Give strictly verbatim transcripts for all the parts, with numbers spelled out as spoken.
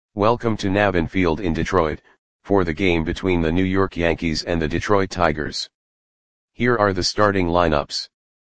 Welcome to Navin Field in Detroit, for the game between the New York Yankees and the Detroit Tigers. Here are the starting lineups.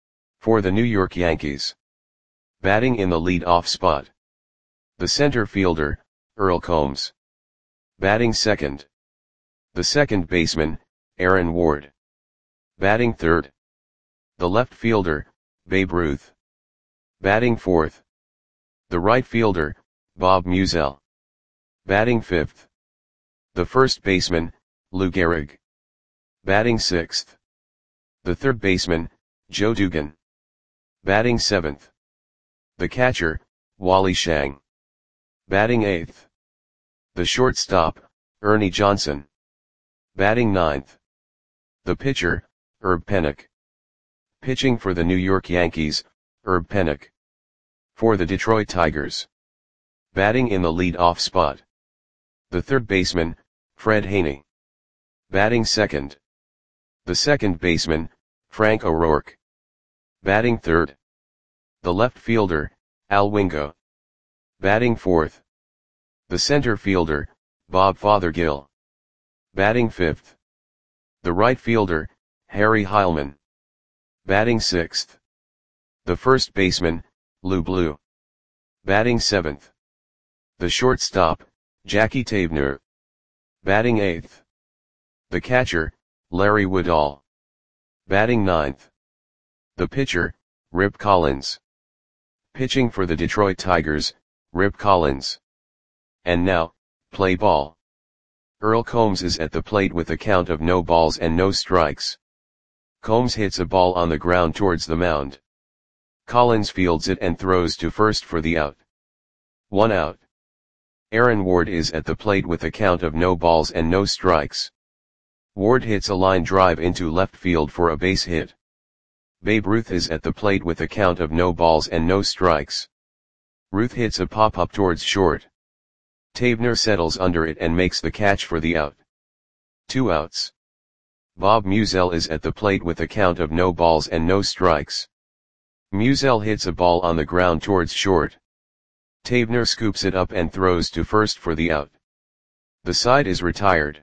For the New York Yankees. Batting in the lead-off spot. The center fielder, Earl Combs. Batting second. The second baseman, Aaron Ward. Batting third. The left fielder, Babe Ruth. Batting fourth. The right fielder, Bob Meusel. Batting fifth. The first baseman, Lou Gehrig. Batting sixth. The third baseman, Joe Dugan. Batting seventh. The catcher, Wally Schang. Batting eighth. The shortstop, Ernie Johnson. Batting ninth. The pitcher, Herb Pennock. Pitching for the New York Yankees, Herb Pennock. For the Detroit Tigers. Batting in the lead-off spot. The third baseman, Fred Haney. Batting second. The second baseman, Frank O'Rourke. Batting third. The left fielder, Al Wingo. Batting fourth. The center fielder, Bob Fothergill. Batting fifth. The right fielder, Harry Heilmann. Batting sixth. The first baseman, Lou Blue. Batting seventh. The shortstop, Jackie Taebner. Batting eighth. The catcher, Larry Woodall. Batting ninth. The pitcher, Rip Collins. Pitching for the Detroit Tigers, Rip Collins. And now, play ball. Earl Combs is at the plate with a count of no balls and no strikes. Combs hits a ball on the ground towards the mound. Collins fields it and throws to first for the out. One out. Aaron Ward is at the plate with a count of no balls and no strikes. Ward hits a line drive into left field for a base hit. Babe Ruth is at the plate with a count of no balls and no strikes. Ruth hits a pop-up towards short. Taebner settles under it and makes the catch for the out. Two outs. Bob Meusel is at the plate with a count of no balls and no strikes. Meusel hits a ball on the ground towards short. Taebner scoops it up and throws to first for the out. The side is retired.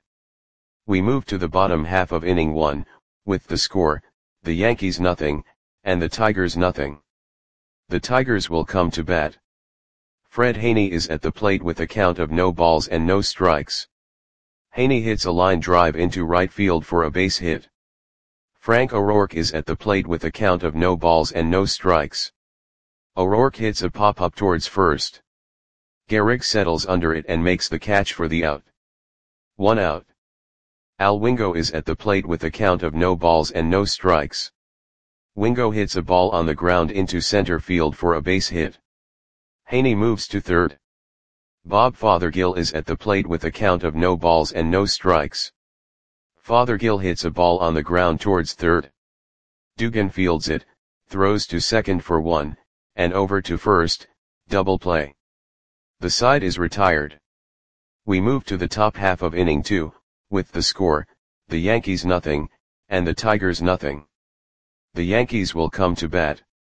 We move to the bottom half of inning one, with the score, the Yankees nothing, and the Tigers nothing. The Tigers will come to bat. Fred Haney is at the plate with a count of no balls and no strikes. Haney hits a line drive into right field for a base hit. Frank O'Rourke is at the plate with a count of no balls and no strikes. O'Rourke hits a pop-up towards first. Gehrig settles under it and makes the catch for the out. One out. Al Wingo is at the plate with a count of no balls and no strikes. Wingo hits a ball on the ground into center field for a base hit. Haney moves to third. Bob Fothergill is at the plate with a count of no balls and no strikes. Fothergill hits a ball on the ground towards third. Dugan fields it, throws to second for one, and over to first, double play. The side is retired. We move to the top half of inning two, with the score, the Yankees nothing, and the Tigers nothing. The Yankees will come to bat.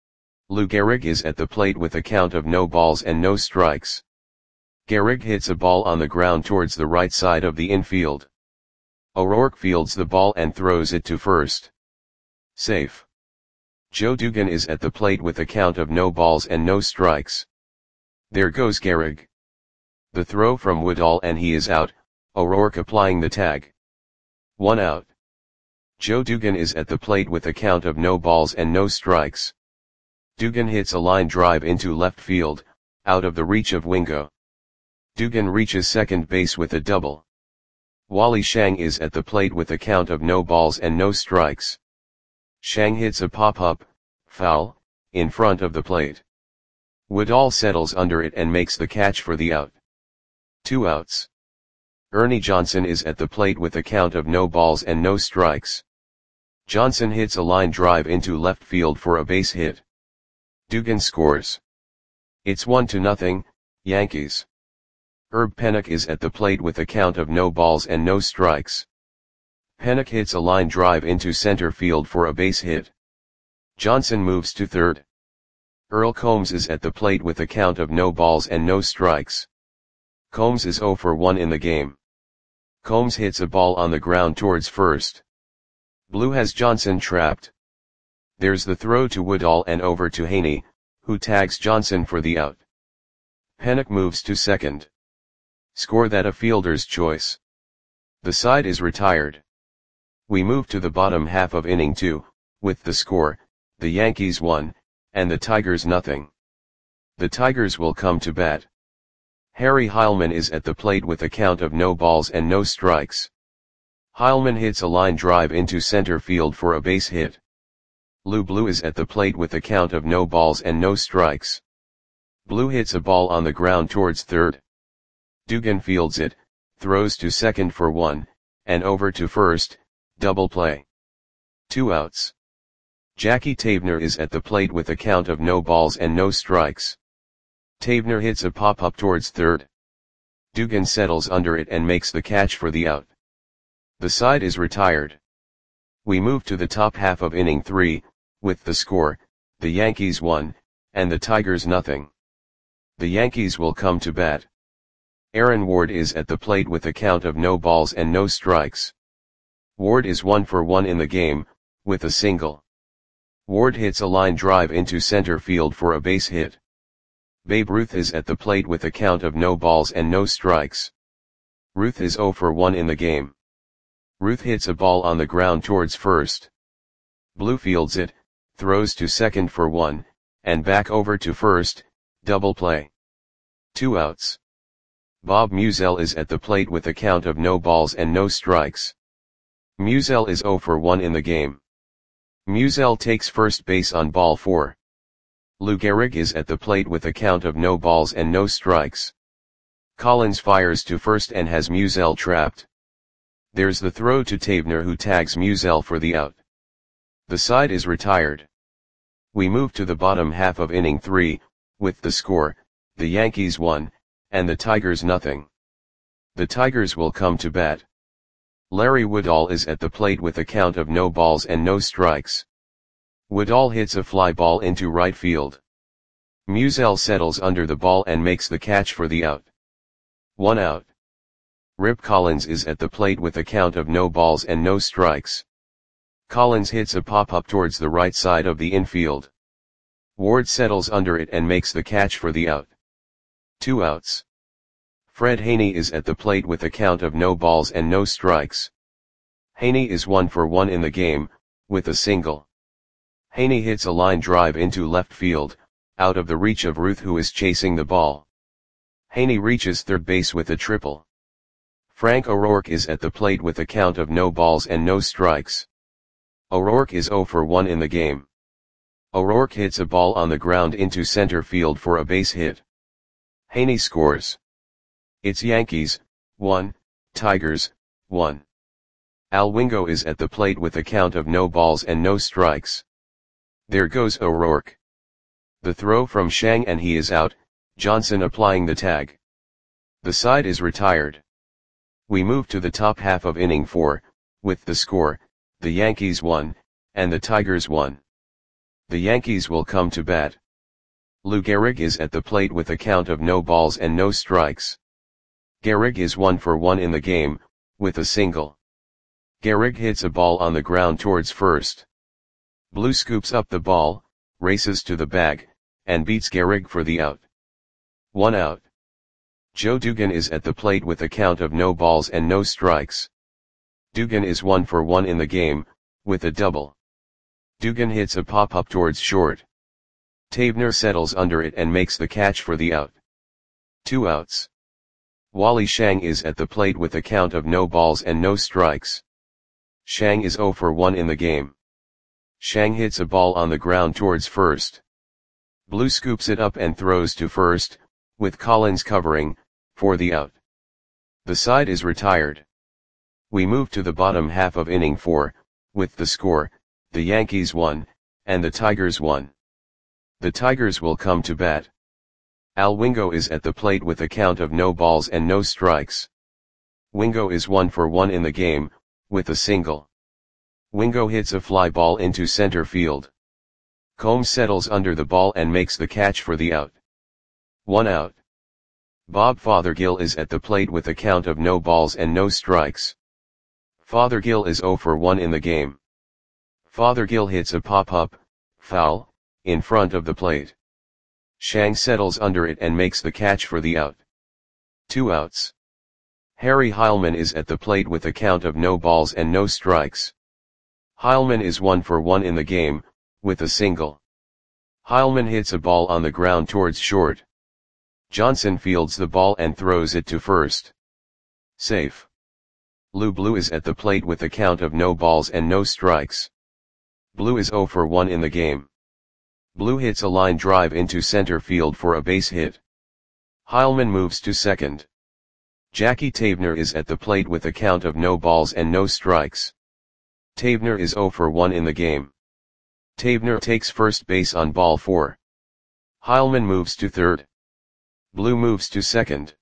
Lou Gehrig is at the plate with a count of no balls and no strikes. Gehrig hits a ball on the ground towards the right side of the infield. O'Rourke fields the ball and throws it to first. Safe. Joe Dugan is at the plate with a count of no balls and no strikes. There goes Gehrig. The throw from Woodall and he is out, O'Rourke applying the tag. One out. Joe Dugan is at the plate with a count of no balls and no strikes. Dugan hits a line drive into left field, out of the reach of Wingo. Dugan reaches second base with a double. Wally Schang is at the plate with a count of no balls and no strikes. Schang hits a pop-up, foul, in front of the plate. Woodall settles under it and makes the catch for the out. Two outs. Ernie Johnson is at the plate with a count of no balls and no strikes. Johnson hits a line drive into left field for a base hit. Dugan scores. It's one to nothing, Yankees. Herb Pennock is at the plate with a count of no balls and no strikes. Pennock hits a line drive into center field for a base hit. Johnson moves to third. Earl Combs is at the plate with a count of no balls and no strikes. Combs is zero for one in the game. Combs hits a ball on the ground towards first. Blue has Johnson trapped. There's the throw to Woodall and over to Haney, who tags Johnson for the out. Pennock moves to second. Score that a fielder's choice. The side is retired. We move to the bottom half of inning two, with the score, the Yankees one, and the Tigers nothing. The Tigers will come to bat. Harry Heilmann is at the plate with a count of no balls and no strikes. Heilmann hits a line drive into center field for a base hit. Lou Blue is at the plate with a count of no balls and no strikes. Blue hits a ball on the ground towards third. Dugan fields it, throws to second for one, and over to first, double play. Two outs. Jackie Tavener is at the plate with a count of no balls and no strikes. Tavener hits a pop-up towards third. Dugan settles under it and makes the catch for the out. The side is retired. We move to the top half of inning three, with the score, the Yankees one, and the Tigers nothing. The Yankees will come to bat. Aaron Ward is at the plate with a count of no balls and no strikes. Ward is one for one in the game, with a single. Ward hits a line drive into center field for a base hit. Babe Ruth is at the plate with a count of no balls and no strikes. Ruth is zero for one in the game. Ruth hits a ball on the ground towards first. Blue fields it, throws to second for one, and back over to first, double play. Two outs. Bob Musell is at the plate with a count of no balls and no strikes. Musell is zero for one in the game. Musell takes first base on ball four. Lou Gehrig is at the plate with a count of no balls and no strikes. Collins fires to first and has Musell trapped. There's the throw to Tavener, who tags Musell for the out. The side is retired. We move to the bottom half of inning three, with the score, the Yankees one, and the Tigers nothing. The Tigers will come to bat. Larry Woodall is at the plate with a count of no balls and no strikes. Woodall hits a fly ball into right field. Musell settles under the ball and makes the catch for the out. One out. Rip Collins is at the plate with a count of no balls and no strikes. Collins hits a pop-up towards the right side of the infield. Ward settles under it and makes the catch for the out. Two outs. Fred Haney is at the plate with a count of no balls and no strikes. Haney is one for one in the game, with a single. Haney hits a line drive into left field, out of the reach of Ruth, who is chasing the ball. Haney reaches third base with a triple. Frank O'Rourke is at the plate with a count of no balls and no strikes. O'Rourke is zero for one in the game. O'Rourke hits a ball on the ground into center field for a base hit. Haney scores. It's Yankees, one, Tigers, one. Al Wingo is at the plate with a count of no balls and no strikes. There goes O'Rourke. The throw from Shang and he is out, Johnson applying the tag. The side is retired. We move to the top half of inning four, with the score, the Yankees one, and the Tigers one. The Yankees will come to bat. Lou Gehrig is at the plate with a count of no balls and no strikes. Gehrig is one for one in the game, with a single. Gehrig hits a ball on the ground towards first. Blue scoops up the ball, races to the bag, and beats Gehrig for the out. One out. Joe Dugan is at the plate with a count of no balls and no strikes. Dugan is one for one in the game, with a double. Dugan hits a pop-up towards short. Tavener settles under it and makes the catch for the out. Two outs. Wally Shang is at the plate with a count of no balls and no strikes. Shang is zero for one in the game. Shang hits a ball on the ground towards first. Blue scoops it up and throws to first, with Collins covering, for the out. The side is retired. We move to the bottom half of inning four, with the score, the Yankees one, and the Tigers one. The Tigers will come to bat. Al Wingo is at the plate with a count of no balls and no strikes. Wingo is one for one in the game, with a single. Wingo hits a fly ball into center field. Combs settles under the ball and makes the catch for the out. One out. Bob Fothergill is at the plate with a count of no balls and no strikes. Fothergill is zero for one in the game. Fothergill hits a pop-up, foul, in front of the plate. Shang settles under it and makes the catch for the out. Two outs. Harry Heilmann is at the plate with a count of no balls and no strikes. Heilmann is one for one in the game, with a single. Heilmann hits a ball on the ground towards short. Johnson fields the ball and throws it to first. Safe. Lou Blue is at the plate with a count of no balls and no strikes. Blue is zero for one in the game. Blue hits a line drive into center field for a base hit. Heilmann moves to second. Jackie Tavener is at the plate with a count of no balls and no strikes. Tavener is zero for one in the game. Tavener takes first base on ball four. Heilmann moves to third. Blue moves to second.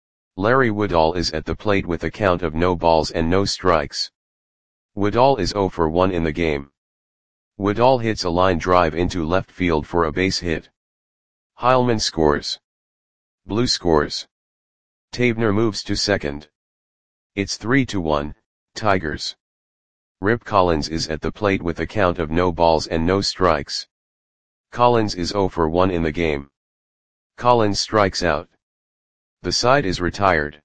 Larry Woodall is at the plate with a count of no balls and no strikes. Woodall is zero for one in the game. Woodall hits a line drive into left field for a base hit. Heilmann scores. Blue scores. Tavener moves to second. It's three to one, Tigers. Rip Collins is at the plate with a count of no balls and no strikes. Collins is zero for one in the game. Collins strikes out. The side is retired.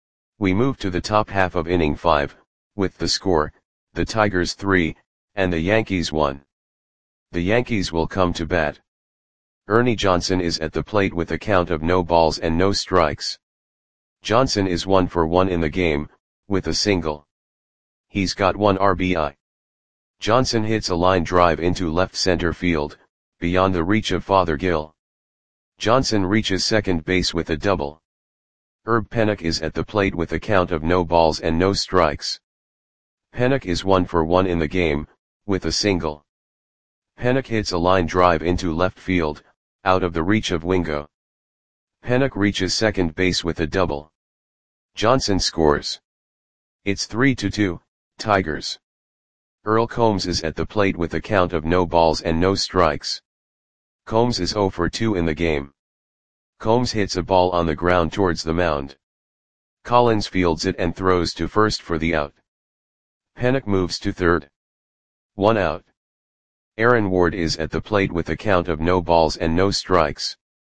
We move to the top half of inning five, with the score, the Tigers three, and the Yankees one. The Yankees will come to bat. Ernie Johnson is at the plate with a count of no balls and no strikes. Johnson is one for one in the game, with a single. He's got one R B I. Johnson hits a line drive into left center field, beyond the reach of Fothergill. Johnson reaches second base with a double. Herb Pennock is at the plate with a count of no balls and no strikes. Pennock is one for one in the game, with a single. Pennock hits a line drive into left field, out of the reach of Wingo. Pennock reaches second base with a double. Johnson scores. It's three to two, Tigers. Earl Combs is at the plate with a count of no balls and no strikes. Combs is zero for two in the game. Combs hits a ball on the ground towards the mound. Collins fields it and throws to first for the out. Pennock moves to third. One out. Aaron Ward is at the plate with a count of no balls and no strikes.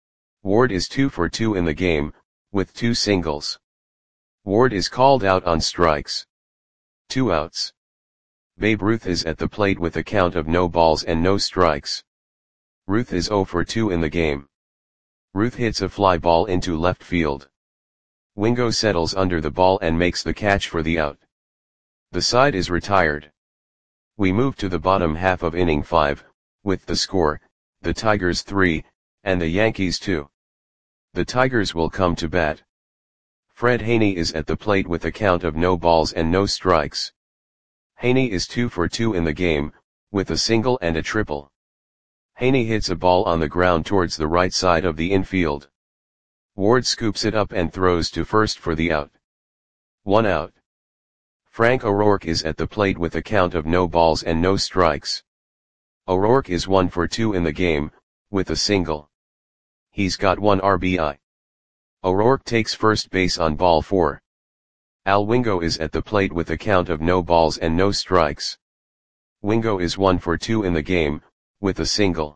Ward is two for two in the game, with two singles. Ward is called out on strikes. Two outs. Babe Ruth is at the plate with a count of no balls and no strikes. Ruth is zero for two in the game. Ruth hits a fly ball into left field. Wingo settles under the ball and makes the catch for the out. The side is retired. We move to the bottom half of inning five, with the score, the Tigers three, and the Yankees two. The Tigers will come to bat. Fred Haney is at the plate with a count of no balls and no strikes. Haney is two for two in the game, with a single and a triple. Haney hits a ball on the ground towards the right side of the infield. Ward scoops it up and throws to first for the out. One out. Frank O'Rourke is at the plate with a count of no balls and no strikes. O'Rourke is one for two in the game, with a single. He's got one R B I. O'Rourke takes first base on ball four. Al Wingo is at the plate with a count of no balls and no strikes. Wingo is one for two in the game, with a single.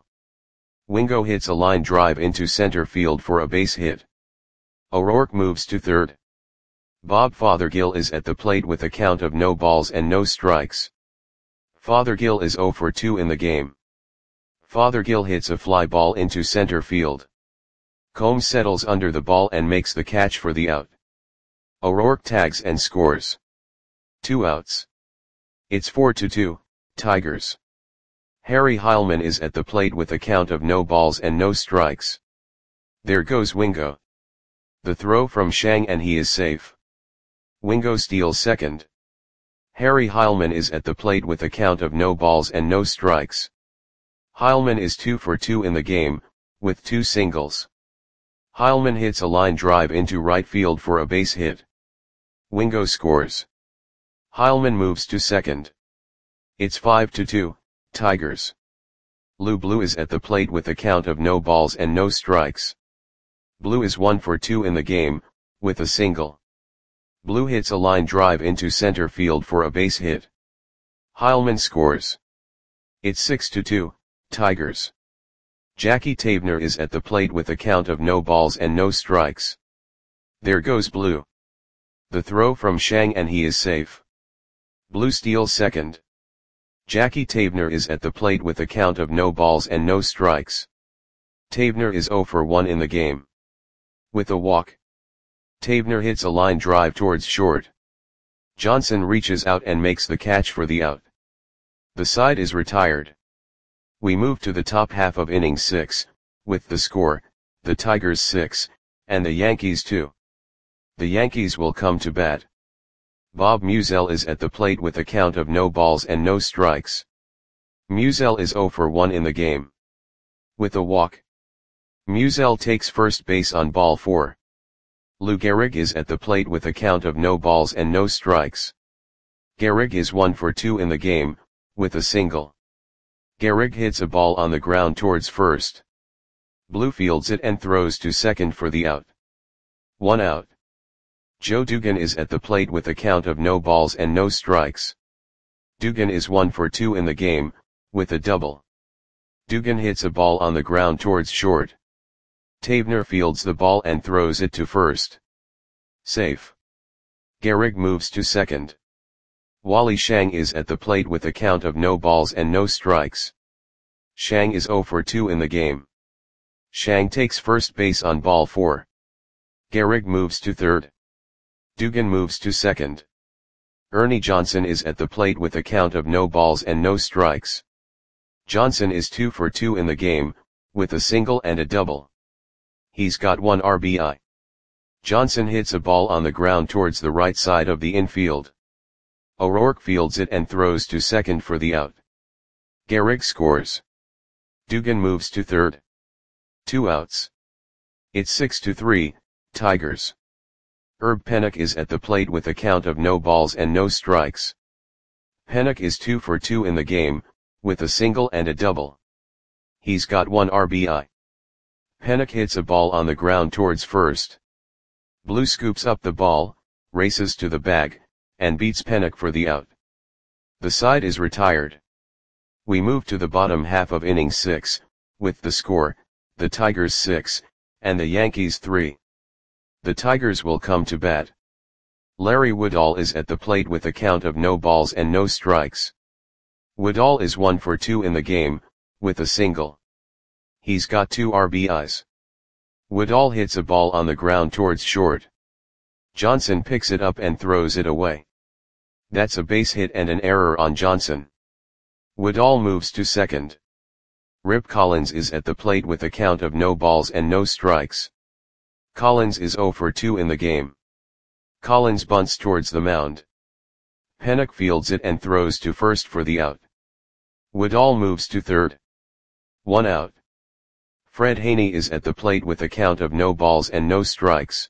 Wingo hits a line drive into center field for a base hit. O'Rourke moves to third. Bob Fothergill is at the plate with a count of no balls and no strikes. Fothergill is zero for two in the game. Fothergill hits a fly ball into center field. Combs settles under the ball and makes the catch for the out. O'Rourke tags and scores. Two outs. It's four to two, Tigers. Harry Heilmann is at the plate with a count of no balls and no strikes. There goes Wingo. The throw from Shang and he is safe. Wingo steals second. Harry Heilmann is at the plate with a count of no balls and no strikes. Heilmann is two for two in the game, with two singles. Heilmann hits a line drive into right field for a base hit. Wingo scores. Heilmann moves to second. It's five to two, Tigers. Lou Blue is at the plate with a count of no balls and no strikes. Blue is one for two in the game, with a single. Blue hits a line drive into center field for a base hit. Heilmann scores. It's six to two, Tigers. Jackie Tavener is at the plate with a count of no balls and no strikes. There goes Blue. The throw from Shang and he is safe. Blue steals second. Jackie Tavener is at the plate with a count of no balls and no strikes. Tavener is zero for one in the game. With a walk. Tavener hits a line drive towards short. Johnson reaches out and makes the catch for the out. The side is retired. We move to the top half of inning six, with the score, the Tigers six, and the Yankees two. The Yankees will come to bat. Bob Musial is at the plate with a count of no balls and no strikes. Musial is zero for one in the game. With a walk. Musial takes first base on ball four. Lou Gehrig is at the plate with a count of no balls and no strikes. Gehrig is one for two in the game, with a single. Gehrig hits a ball on the ground towards first. Blue fields it and throws to second for the out. One out. Joe Dugan is at the plate with a count of no balls and no strikes. Dugan is one for two in the game, with a double. Dugan hits a ball on the ground towards short. Tavener fields the ball and throws it to first. Safe. Gehrig moves to second. Wally Shang is at the plate with a count of no balls and no strikes. Shang is zero for two in the game. Shang takes first base on ball four. Gehrig moves to third. Dugan moves to second. Ernie Johnson is at the plate with a count of no balls and no strikes. Johnson is two for two in the game, with a single and a double. He's got one R B I. Johnson hits a ball on the ground towards the right side of the infield. O'Rourke fields it and throws to second for the out. Gehrig scores. Dugan moves to third. Two outs. It's six to three, Tigers. Herb Pennock is at the plate with a count of no balls and no strikes. Pennock is two for two in the game, with a single and a double. He's got one R B I. Pennock hits a ball on the ground towards first. Blue scoops up the ball, races to the bag, and beats Pennock for the out. The side is retired. We move to the bottom half of inning six, with the score, the Tigers six, and the Yankees three. The Tigers will come to bat. Larry Woodall is at the plate with a count of no balls and no strikes. Woodall is one for two in the game, with a single. He's got two R B Is. Woodall hits a ball on the ground towards short. Johnson picks it up and throws it away. That's a base hit and an error on Johnson. Woodall moves to second. Rip Collins is at the plate with a count of no balls and no strikes. Collins is zero for two in the game. Collins bunts towards the mound. Pennock fields it and throws to first for the out. Woodall moves to third. One out. Fred Haney is at the plate with a count of no balls and no strikes.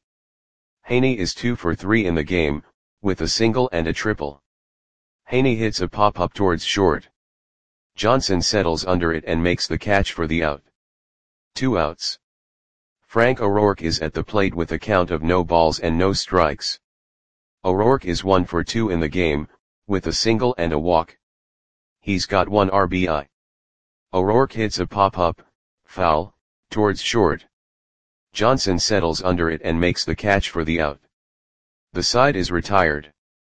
Haney is two for three in the game, with a single and a triple. Haney hits a pop-up towards short. Johnson settles under it and makes the catch for the out. Two outs. Frank O'Rourke is at the plate with a count of no balls and no strikes. O'Rourke is one for two in the game, with a single and a walk. He's got one R B I. O'Rourke hits a pop-up, foul, towards short. Johnson settles under it and makes the catch for the out. The side is retired.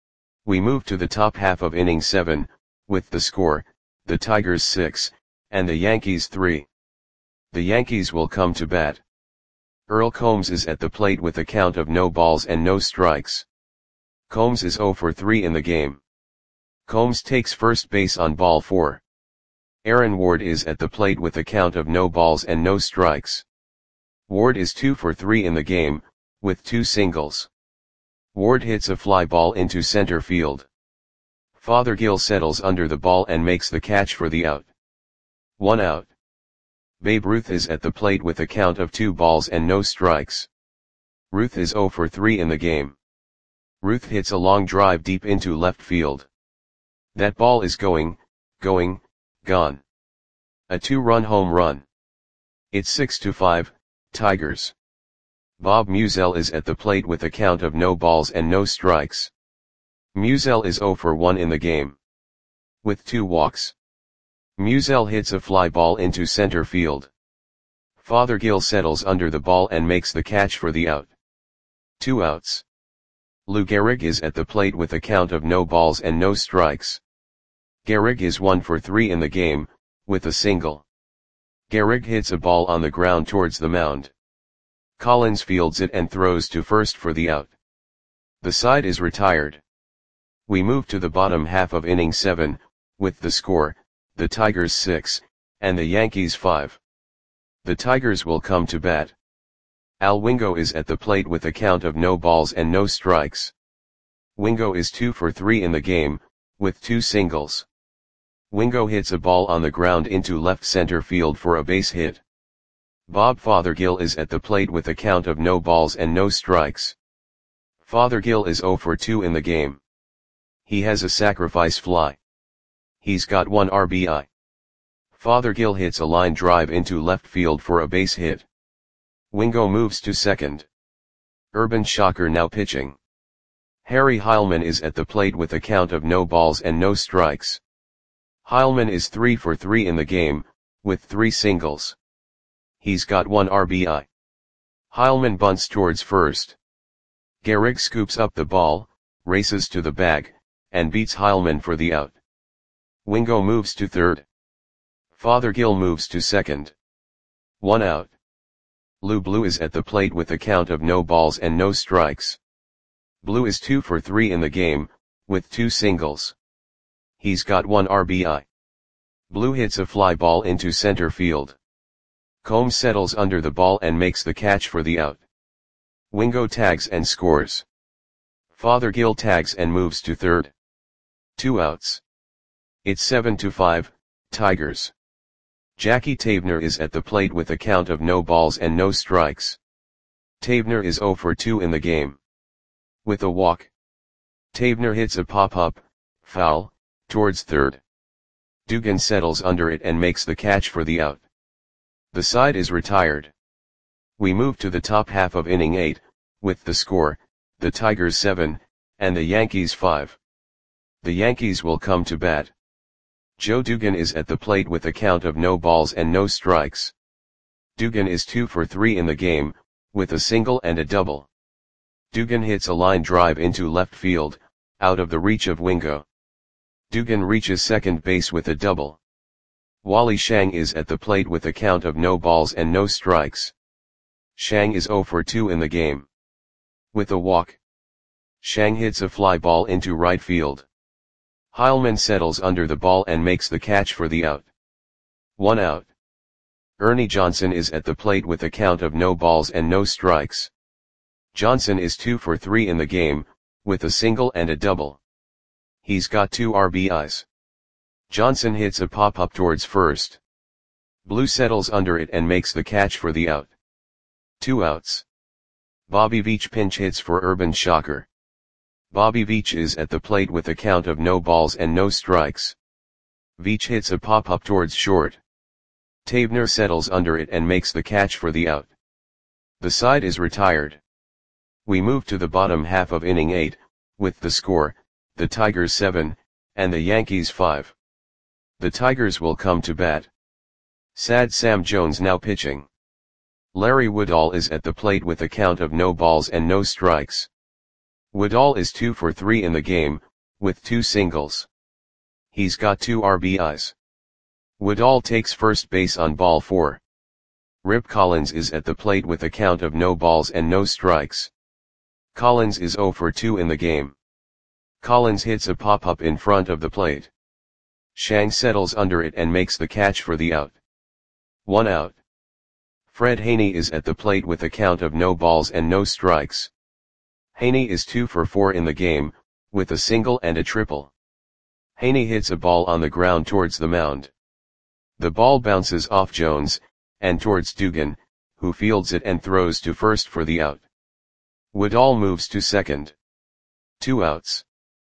We move to the top half of inning seven, with the score, the Tigers six, and the Yankees three. The Yankees will come to bat. Earl Combs is at the plate with a count of no balls and no strikes. Combs is zero for three in the game. Combs takes first base on ball four. Aaron Ward is at the plate with a count of no balls and no strikes. Ward is two for three in the game, with two singles. Ward hits a fly ball into center field. Fothergill settles under the ball and makes the catch for the out. One out. Babe Ruth is at the plate with a count of two balls and no strikes. Ruth is zero for three in the game. Ruth hits a long drive deep into left field. That ball is going, going, gone. A two-run home run. It's six to five, Tigers. Bob Musial is at the plate with a count of no balls and no strikes. Musial is zero for one in the game, with two walks. Musial hits a fly ball into center field. Fothergill settles under the ball and makes the catch for the out. Two outs. Lou Gehrig is at the plate with a count of no balls and no strikes. Gehrig is one for three in the game, with a single. Gehrig hits a ball on the ground towards the mound. Collins fields it and throws to first for the out. The side is retired. We move to the bottom half of inning seven, with the score, the Tigers six, and the Yankees five. The Tigers will come to bat. Al Wingo is at the plate with a count of no balls and no strikes. Wingo is two for three in the game, with two singles. Wingo hits a ball on the ground into left center field for a base hit. Bob Fothergill is at the plate with a count of no balls and no strikes. Fothergill is zero for two in the game. He has a sacrifice fly. He's got one R B I. Fothergill hits a line drive into left field for a base hit. Wingo moves to second. Urban Shocker now pitching. Harry Heilmann is at the plate with a count of no balls and no strikes. Heilmann is three for three in the game, with three singles. He's got one R B I. Heilmann bunts towards first. Gehrig scoops up the ball, races to the bag, and beats Heilmann for the out. Wingo moves to third. Fothergill moves to second. One out. Lou Blue is at the plate with a count of no balls and no strikes. Blue is two for three in the game, with two singles. He's got one R B I. Blue hits a fly ball into center field. Combs settles under the ball and makes the catch for the out. Wingo tags and scores. Fothergill tags and moves to third. Two outs. It's seven to five, Tigers. Jackie Tavener is at the plate with a count of no balls and no strikes. Tavener is zero for two in the game, with a walk. Tavener hits a pop-up, foul, towards third. Dugan settles under it and makes the catch for the out. The side is retired. We move to the top half of inning eight, with the score, the Tigers seven, and the Yankees five. The Yankees will come to bat. Joe Dugan is at the plate with a count of no balls and no strikes. Dugan is two for three in the game, with a single and a double. Dugan hits a line drive into left field, out of the reach of Wingo. Dugan reaches second base with a double. Wally Shang is at the plate with a count of no balls and no strikes. Shang is zero for two in the game, with a walk. Shang hits a fly ball into right field. Heilmann settles under the ball and makes the catch for the out. One out. Ernie Johnson is at the plate with a count of no balls and no strikes. Johnson is two for three in the game, with a single and a double. He's got two R B Is. Johnson hits a pop-up towards first. Blue settles under it and makes the catch for the out. Two outs. Bobby Veach pinch hits for Urban Shocker. Bobby Veach is at the plate with a count of no balls and no strikes. Veach hits a pop-up towards short. Tavener settles under it and makes the catch for the out. The side is retired. We move to the bottom half of inning eight, with the score, the Tigers seven, and the Yankees five. The Tigers will come to bat. Sad Sam Jones now pitching. Larry Woodall is at the plate with a count of no balls and no strikes. Woodall is two for three in the game, with two singles. He's got two R B Is. Woodall takes first base on ball four. Rip Collins is at the plate with a count of no balls and no strikes. Collins is zero for two in the game. Collins hits a pop-up in front of the plate. Shang settles under it and makes the catch for the out. One out. Fred Haney is at the plate with a count of no balls and no strikes. Haney is two for four in the game, with a single and a triple. Haney hits a ball on the ground towards the mound. The ball bounces off Jones, and towards Dugan, who fields it and throws to first for the out. Woodall moves to second. Two outs.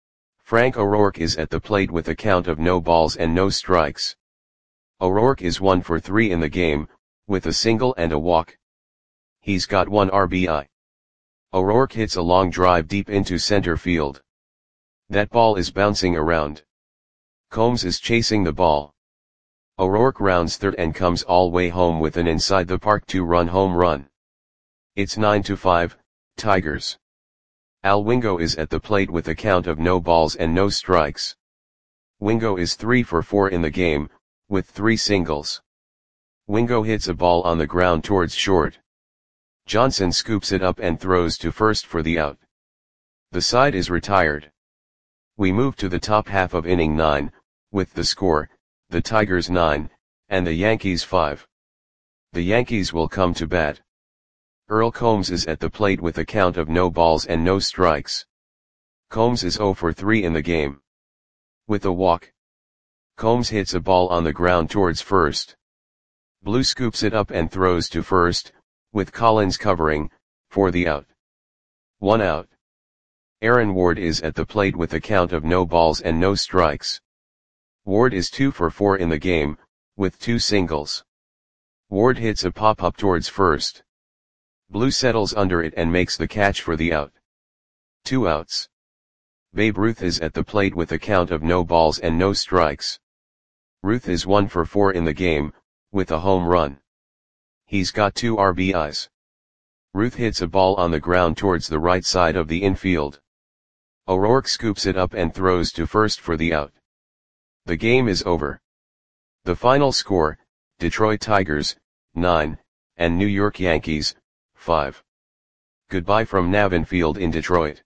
Frank O'Rourke is at the plate with a count of no balls and no strikes. O'Rourke is one for three in the game, with a single and a walk. He's got one R B I. O'Rourke hits a long drive deep into center field. That ball is bouncing around. Combs is chasing the ball. O'Rourke rounds third and comes all way home with an inside the park two-run home run. It's nine to five, Tigers. Al Wingo is at the plate with a count of no balls and no strikes. Wingo is three for four in the game, with three singles. Wingo hits a ball on the ground towards short. Johnson scoops it up and throws to first for the out. The side is retired. We move to the top half of inning nine, with the score, the Tigers nine, and the Yankees five. The Yankees will come to bat. Earl Combs is at the plate with a count of no balls and no strikes. Combs is zero for three in the game. With a walk. Combs hits a ball on the ground towards first. Blue scoops it up and throws to first, with Collins covering, for the out. One out. Aaron Ward is at the plate with a count of no balls and no strikes. Ward is two for four in the game, with two singles. Ward hits a pop-up towards first. Blue settles under it and makes the catch for the out. Two outs. Babe Ruth is at the plate with a count of no balls and no strikes. Ruth is one for four in the game, with a home run. He's got two R B Is. Ruth hits a ball on the ground towards the right side of the infield. O'Rourke scoops it up and throws to first for the out. The game is over. The final score, Detroit Tigers, nine, and New York Yankees, five. Goodbye from Navin Field in Detroit.